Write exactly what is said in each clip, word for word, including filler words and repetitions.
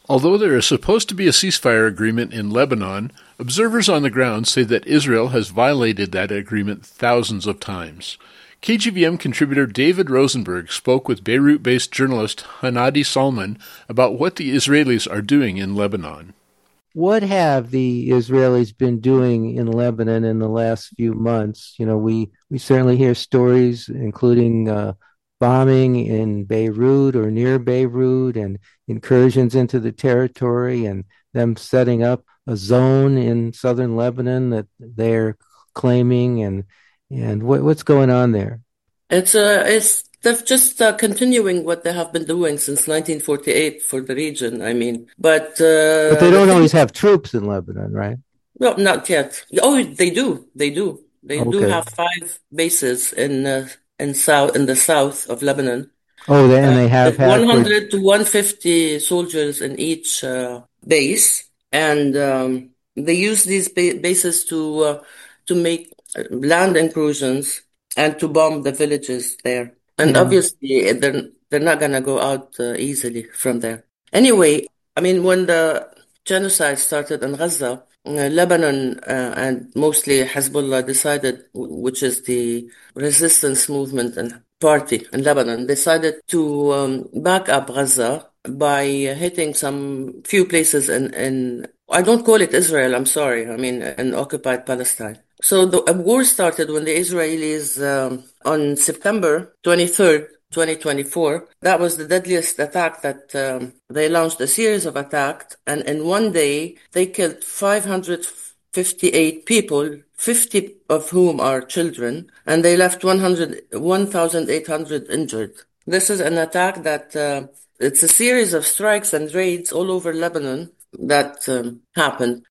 Although there is supposed to be a ceasefire agreement in Lebanon, observers on the ground say that Israel has violated that agreement thousands of times. K G V M contributor David Rosenberg spoke with Beirut-based journalist Hanadi Salman about what the Israelis are doing in Lebanon. What have the Israelis been doing in Lebanon in the last few months? You know, we, we certainly hear stories, including uh, bombing in Beirut or near Beirut and incursions into the territory and them setting up a zone in southern Lebanon that they're claiming. And, and what, what's going on there? It's uh, it's they're just uh, continuing what they have been doing since nineteen forty-eight for the region. I mean, but uh, but they don't the always thing, have troops in Lebanon, right? no, not yet. Oh, they do, they do, they do Okay. have five bases in uh, in south in the south of Lebanon. Oh, they, and Uh, they have with had for one hundred to one hundred fifty soldiers in each uh, base, and um, they use these ba bases to uh, to make uh, land incursions and to bomb the villages there. And yeah. obviously, they're they're not gonna go out uh, easily from there. Anyway, I mean, when the genocide started in Gaza, uh, Lebanon uh, and mostly Hezbollah decided, which is the resistance movement and party in Lebanon, decided to um, back up Gaza by hitting some few places in, in, I don't call it Israel, I'm sorry, I mean in occupied Palestine. So the a war started when the Israelis, um, on September twenty-third, twenty twenty-four, that was the deadliest attack that um, they launched a series of attacks, and in one day they killed five hundred fifty-eight people, fifty of whom are children, and they left one hundred, one thousand eight hundred injured. This is an attack that uh, it's a series of strikes and raids all over Lebanon that um, happened.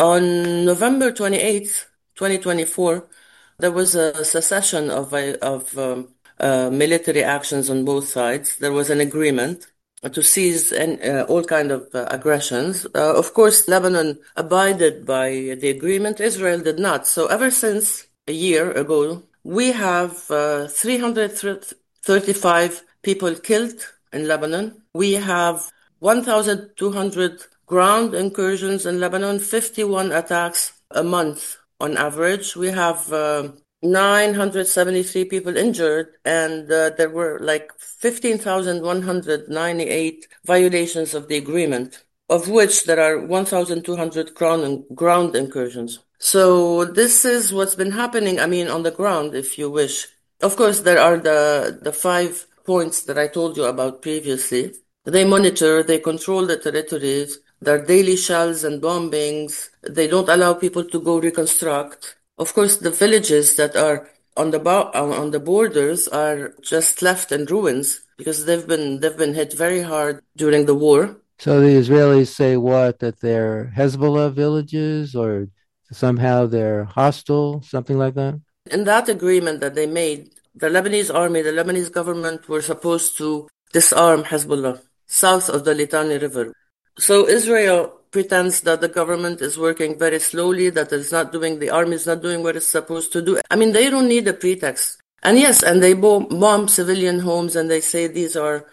On November twenty-eighth, twenty twenty-four, there was a cessation of of um, uh, military actions on both sides. There was an agreement to cease and, uh, all kind of uh, aggressions. Uh, of course, Lebanon abided by the agreement. Israel did not. So ever since a year ago, we have uh, three hundred thirty-five people killed in Lebanon. We have one thousand two hundred ground incursions in Lebanon, fifty-one attacks a month on average. We have uh, nine hundred seventy-three people injured, and uh, there were like fifteen thousand one hundred ninety-eight violations of the agreement, of which there are one thousand two hundred ground, ground incursions. So this is what's been happening, I mean, on the ground, if you wish. Of course, there are the, the five points that I told you about previously. They monitor, they control the territories. There are daily shells and bombings. They don't allow people to go reconstruct. Of course, the villages that are on the bo- on the borders are just left in ruins because they've been they've been hit very hard during the war. So the Israelis say what? That they're Hezbollah villages or somehow they're hostile, something like that? In that agreement that they made, the Lebanese army, the Lebanese government were supposed to disarm Hezbollah south of the Litani River. So Israel pretends that the government is working very slowly, that it's not doing, the army is not doing what it's supposed to do. I mean, they don't need a pretext. And yes, and they bomb, bomb civilian homes and they say these are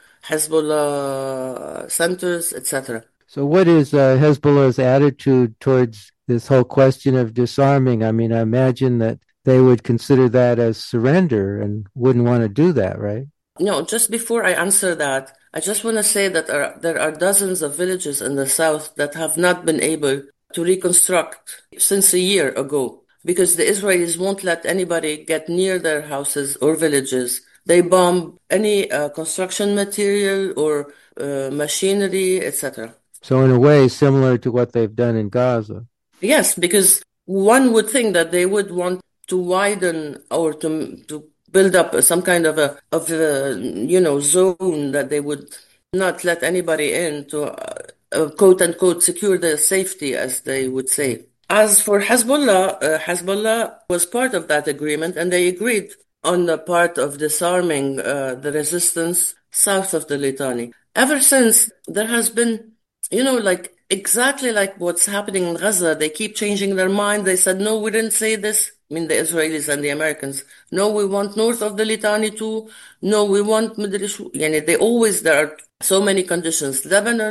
Hezbollah centers, et cetera. So what is uh, Hezbollah's attitude towards this whole question of disarming? I mean, I imagine that they would consider that as surrender and wouldn't want to do that, right? No, just before I answer that, I just want to say that there are, there are dozens of villages in the south that have not been able to reconstruct since a year ago because the Israelis won't let anybody get near their houses or villages. They bomb any uh, construction material or uh, machinery, et cetera. So in a way, similar to what they've done in Gaza. Yes, because one would think that they would want to widen or to to build up some kind of a of a you know zone that they would not let anybody in to uh, uh, quote unquote secure their safety, as they would say. As for Hezbollah, uh, Hezbollah was part of that agreement, and they agreed on the part of disarming uh, the resistance south of the Litani. Ever since, there has been, you know, like exactly like what's happening in Gaza. They keep changing their mind. They said, no, we didn't say this. I mean, the Israelis and the Americans. No, we want north of the Litani too. No, we want Middle East. Yani they always, there are so many conditions. Lebanon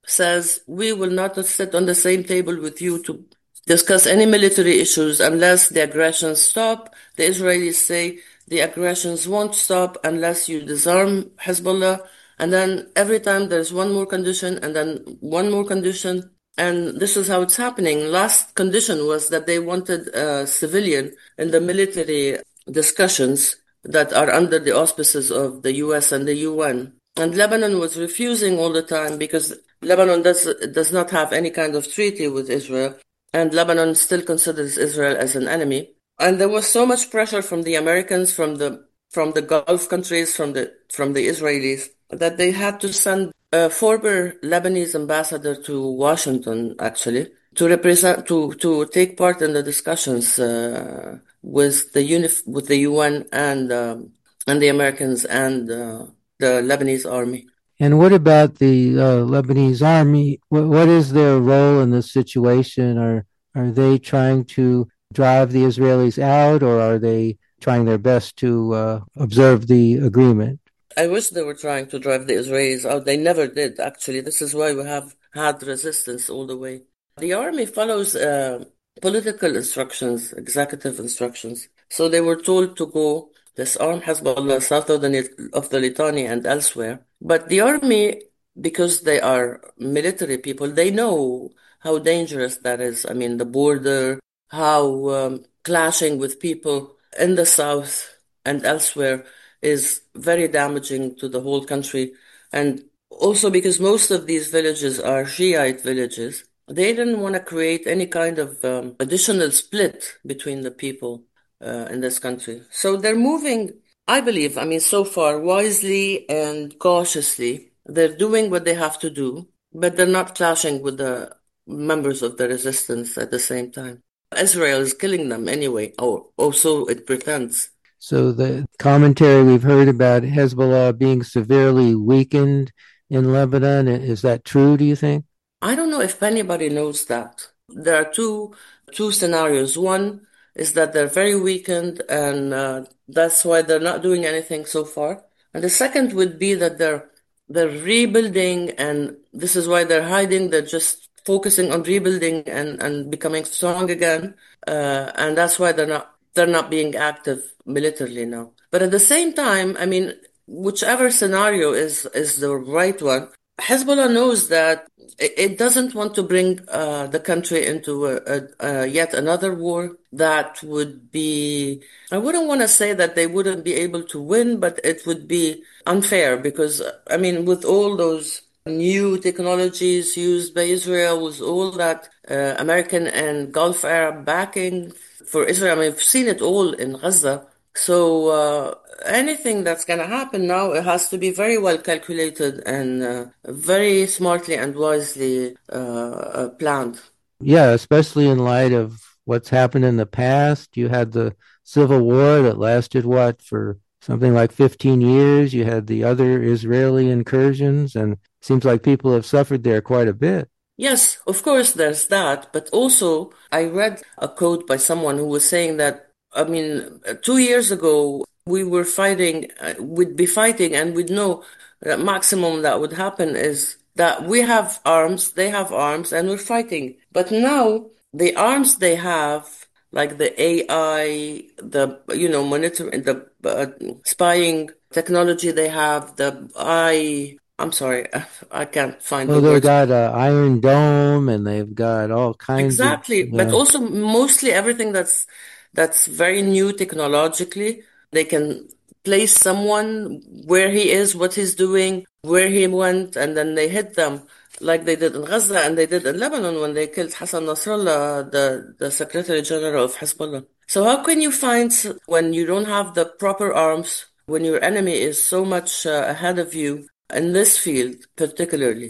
says, we will not sit on the same table with you to discuss any military issues unless the aggressions stop. The Israelis say the aggressions won't stop unless you disarm Hezbollah. And then every time there's one more condition and then one more condition. And this is how it's happening. Last condition was that they wanted a civilian in the military discussions that are under the auspices of the U S and the U N. And Lebanon was refusing all the time because Lebanon does does not have any kind of treaty with Israel, and Lebanon still considers Israel as an enemy. And there was so much pressure from the Americans, from the from the Gulf countries, from the from the Israelis, that they had to send a former Lebanese ambassador to Washington, actually, to represent to to take part in the discussions uh, with the unif- with the U N and um, and the Americans and uh, the Lebanese army. And what about the uh, Lebanese army? What, what is their role in this situation? Are are they trying to drive the Israelis out, or are they trying their best to uh, observe the agreement? I wish they were trying to drive the Israelis out. They never did, actually. This is why we have had resistance all the way. The army follows uh, political instructions, executive instructions. So they were told to go disarm Hezbollah south of the, of the Litani and elsewhere. But the army, because they are military people, they know how dangerous that is. I mean, the border, how um, clashing with people in the south and elsewhere is very damaging to the whole country. And also because most of these villages are Shiite villages, they didn't want to create any kind of um, additional split between the people uh, in this country. So they're moving, I believe, I mean, so far, wisely and cautiously. They're doing what they have to do, but they're not clashing with the members of the resistance at the same time. Israel is killing them anyway, or, or so it pretends. So the commentary we've heard about Hezbollah being severely weakened in Lebanon, is that true, do you think? I don't know if anybody knows that. There are two two scenarios. One is that they're very weakened and uh, that's why they're not doing anything so far. And the second would be that they're they're rebuilding and this is why they're hiding. They're just focusing on rebuilding and, and becoming strong again. Uh, and that's why they're not they're not being active militarily now. But at the same time, I mean, whichever scenario is is the right one, Hezbollah knows that it doesn't want to bring uh, the country into a, a, a yet another war that would be, I wouldn't want to say that they wouldn't be able to win, but it would be unfair because, I mean, with all those new technologies used by Israel, with all that uh, American and Gulf Arab backing for Israel, I mean, we've seen it all in Gaza. So uh, anything that's going to happen now, it has to be very well calculated and uh, very smartly and wisely uh, uh, planned. Yeah, especially in light of what's happened in the past. You had the Civil War that lasted, what, for something like fifteen years. You had the other Israeli incursions, and it seems like people have suffered there quite a bit. Yes, of course, there's that. But also, I read a quote by someone who was saying that, I mean, two years ago, we were fighting, uh, we'd be fighting, and we'd know that maximum that would happen is that we have arms, they have arms, and we're fighting. But now, the arms they have, like the A I, the, you know, monitoring, the uh, spying technology they have, the I, I'm sorry, I can't find well, the they've words. got uh, Iron Dome, and they've got all kinds Exactly, of... but Yeah. also mostly everything that's that's very new technologically. They can place someone where he is, what he's doing, where he went, and then they hit them like they did in Gaza and they did in Lebanon when they killed Hassan Nasrallah, the, the Secretary General of Hezbollah. So how can you find when you don't have the proper arms, when your enemy is so much uh, ahead of you in this field particularly?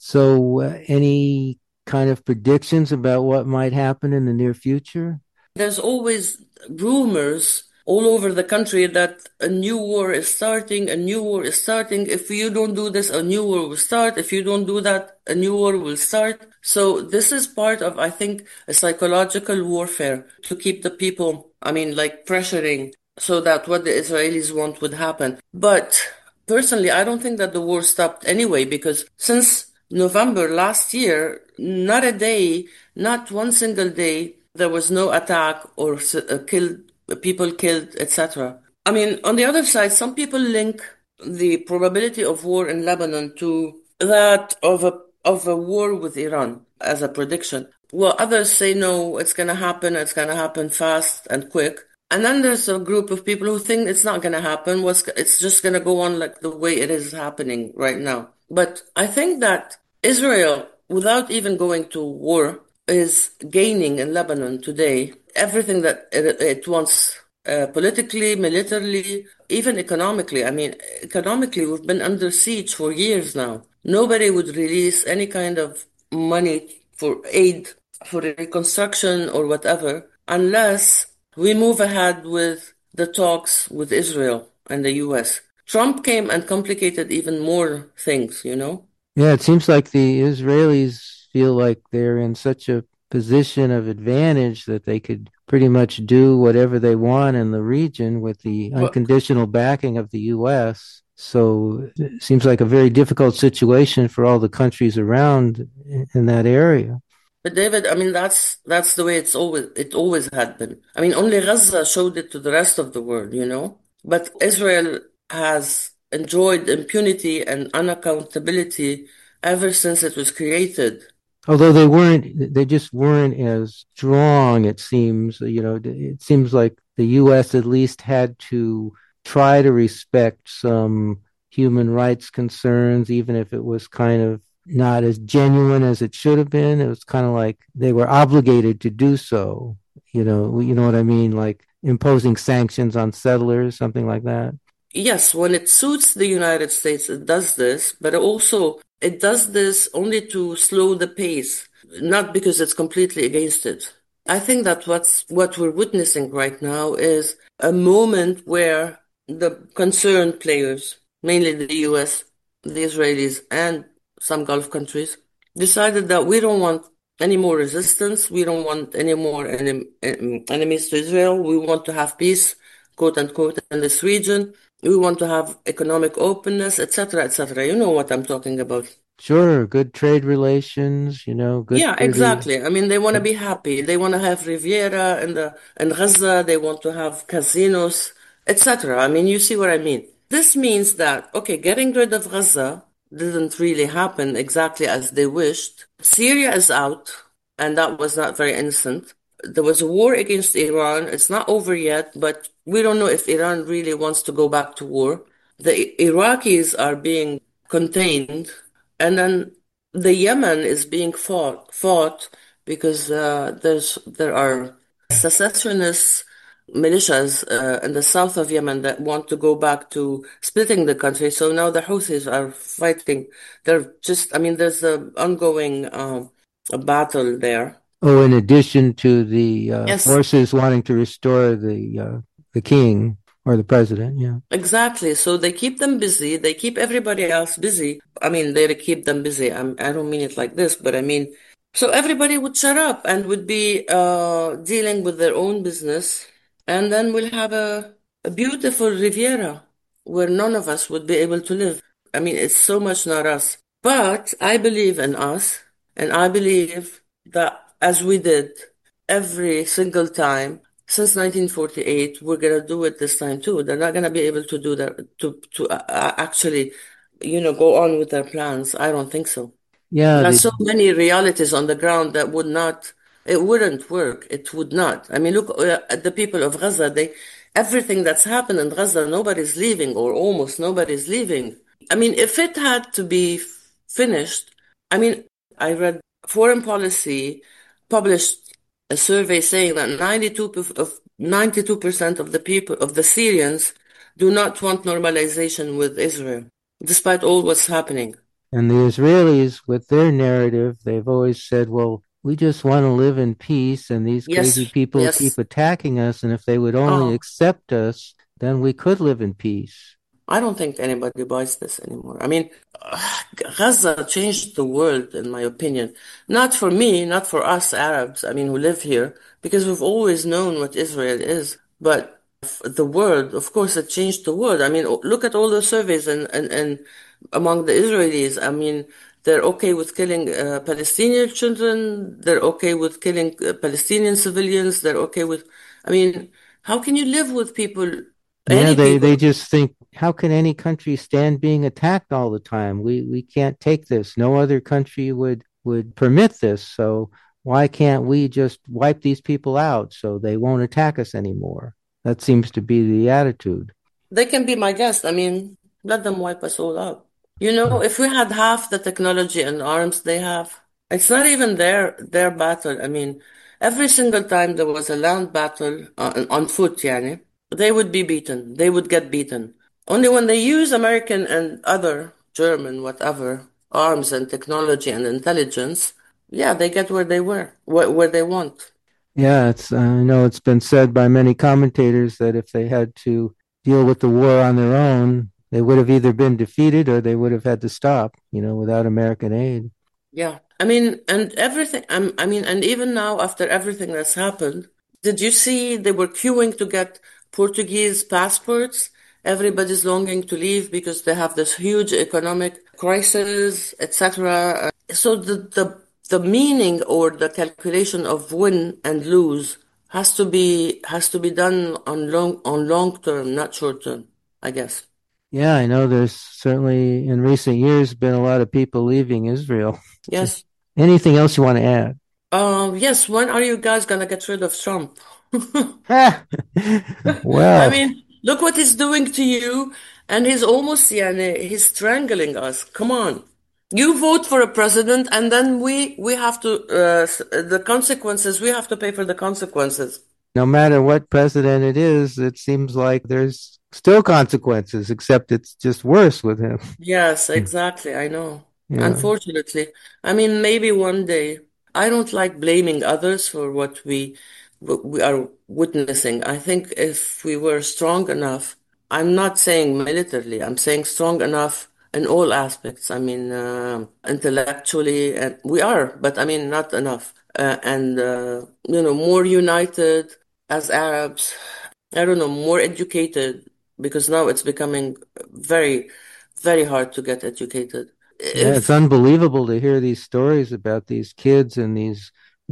So uh, any kind of predictions about what might happen in the near future? There's always rumors all over the country that a new war is starting, a new war is starting. If you don't do this, a new war will start. If you don't do that, a new war will start. So this is part of, I think, a psychological warfare to keep the people, I mean, like pressuring so that what the Israelis want would happen. But personally, I don't think that the war stopped anyway, because since November last year, not a day, not one single day, there was no attack or uh, killed people killed, et cetera. I mean, on the other side, some people link the probability of war in Lebanon to that of a of a war with Iran as a prediction. Well, others say no, it's going to happen, it's going to happen fast and quick. And then there's a group of people who think it's not going to happen. What's it's just going to go on like the way it is happening right now. But I think that Israel, without even going to war, is gaining in Lebanon today everything that it, it wants uh, politically, militarily, even economically. I mean, economically, we've been under siege for years now. Nobody would release any kind of money for aid, for reconstruction or whatever, unless we move ahead with the talks with Israel and the U S. Trump came and complicated even more things, you know? Yeah, it seems like the Israelis feel like they're in such a position of advantage that they could pretty much do whatever they want in the region with the But, unconditional backing of the U S. So it seems like a very difficult situation for all the countries around in that area. but David, I mean, that's that's the way it's always it always had been. I mean, only Gaza showed it to the rest of the world, you know? But Israel has enjoyed impunity and unaccountability ever since it was created. Although they weren't, they just weren't as strong, it seems. You know, it seems like the U S at least had to try to respect some human rights concerns, even if it was kind of not as genuine as it should have been. It was kind of like they were obligated to do so. You know, you know what I mean? Like imposing sanctions on settlers, something like that. Yes, when it suits the United States, it does this, but also it does this only to slow the pace, not because it's completely against it. I think that what's what we're witnessing right now is a moment where the concerned players, mainly the U S, the Israelis, and some Gulf countries, decided that we don't want any more resistance. We don't want any more enem- em- enemies to Israel. We want to have peace, quote unquote, in this region. We want to have economic openness, et cetera, et cetera. You know what I'm talking about. Sure, good trade relations, you know, good Yeah, for the. exactly. I mean, they want to be happy. They want to have Riviera in the in Gaza. They want to have casinos, et cetera. I mean, you see what I mean. This means that okay, getting rid of Gaza didn't really happen exactly as they wished. Syria is out, and that was not very innocent. There was a war against Iran. It's not over yet, but we don't know if Iran really wants to go back to war. The Iraqis are being contained, and then the Yemen is being fought fought because uh, there's there are secessionist militias uh, in the south of Yemen that want to go back to splitting the country. So now the Houthis are fighting. They're just, I mean, there's a ongoing um, a battle there. Oh, in addition to the uh, Yes, forces wanting to restore the uh, the king or the president, yeah. exactly. So they keep them busy. They keep everybody else busy. I mean, they keep them busy. I'm, I don't mean it like this, but I mean, so everybody would shut up and would be uh, dealing with their own business, and then we'll have a, a beautiful Riviera where none of us would be able to live. I mean, it's so much not us. But I believe in us, and I believe that as we did every single time since nineteen forty-eight, we're gonna do it this time too. They're not gonna be able to do that to to uh, actually, you know, go on with their plans. I don't think so. Yeah, There are the so many realities on the ground that would not, it wouldn't work. It would not. I mean, look uh, at the people of Gaza. They, everything that's happened in Gaza, nobody's leaving, or almost nobody's leaving. I mean, if it had to be f- finished, I mean, I read Foreign Policy published a survey saying that ninety-two percent of ninety-two percent of the people of the Syrians do not want normalization with Israel, despite all what's happening. and the Israelis with their narrative, they've always said, well, we just want to live in peace, and these crazy Yes, people keep yes. attacking us, and if they would only Oh, accept us, then we could live in peace. I don't think anybody buys this anymore. I mean, Gaza changed the world, in my opinion. Not for me, not for us Arabs, I mean, who live here, because we've always known what Israel is. But f- the world, of course, it changed the world. I mean, o- look at all the surveys and, and, and among the Israelis. I mean, They're okay with killing uh, Palestinian children. They're okay with killing uh, Palestinian civilians. They're okay with, I mean, how can you live with people, Yeah, any they, they people? just think, how can any country stand being attacked all the time? We we can't take this. No other country would would permit this. So why can't we just wipe these people out so they won't attack us anymore? That seems to be the attitude. They can be my guest. I mean, let them wipe us all out. You know, if we had half the technology and arms they have, it's not even their their battle. I mean, every single time there was a land battle uh, on foot, yani, they would be beaten. They would get beaten. Only when they use American and other German, whatever, arms and technology and intelligence, yeah, they get where they were, where, where they want. Yeah, it's I know it's been said by many commentators that if they had to deal with the war on their own, they would have either been defeated or they would have had to stop, you know, without American aid. Yeah. I mean, and everything, um, I mean, and even now, after everything that's happened, did you see they were queuing to get Portuguese passports? Everybody's longing to leave because they have this huge economic crisis, et cetera. So the, the, the meaning or the calculation of win and lose has to be, has to be done on long, on long term, not short term, I guess. Yeah, I know there's certainly in recent years been a lot of people leaving Israel. Yes. Anything else you want to add? Um, yes, when are you guys gonna get rid of Trump? I Well, mean, look what he's doing to you, and he's almost, yeah, he's strangling us. Come on. You vote for a president, and then we we have to uh, s- the consequences. We have to pay for the consequences. no matter what president it is, it seems like there's still consequences, except it's just worse with him. Yes, exactly. I know. Yeah. Unfortunately, I mean, maybe one day. I don't like blaming others for what we what we are witnessing. I think if we were strong enough, I'm not saying militarily, I'm saying strong enough in all aspects. I mean, uh, intellectually, and we are, but I mean, not enough. Uh, and uh, you know, more united as Arabs. I don't know, more educated because now it's becoming very, very hard to get educated. Yeah, it's If unbelievable to hear these stories about these kids in these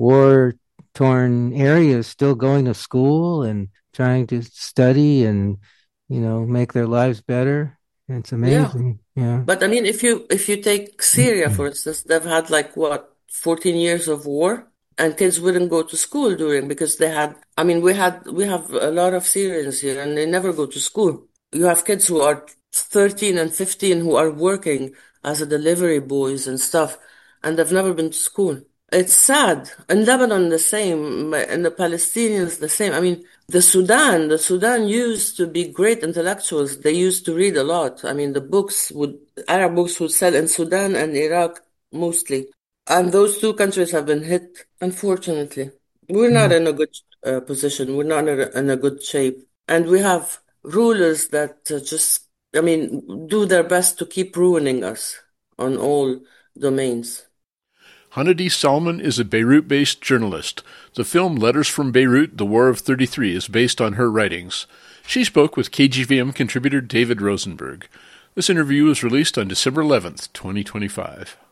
war-torn areas still going to school and trying to study and, you know, make their lives better. It's Yeah, amazing. Yeah. but I mean, if you if you take Syria, for instance, they've had like what, fourteen years of war, and kids wouldn't go to school during because they had. I mean, we had we have a lot of Syrians here, and they never go to school. You have kids who are thirteen and fifteen who are working as a delivery boys and stuff, and they've never been to school. It's sad. In Lebanon, the same. And the Palestinians, the same. I mean, the Sudan, the Sudan used to be great intellectuals. They used to read a lot. I mean, the books would, Arab books would sell in Sudan and Iraq mostly. And those two countries have been hit, unfortunately. We're not Yeah. in a good uh, position. We're not in a, in a good shape. And we have rulers that uh, just, I mean, do their best to keep ruining us on all domains. Hanadi Salman is a Beirut-based journalist. The film Letters from Beirut, The War of thirty-three is based on her writings. She spoke with K G V M contributor David Rosenberg. This interview was released on December eleventh, twenty twenty-five.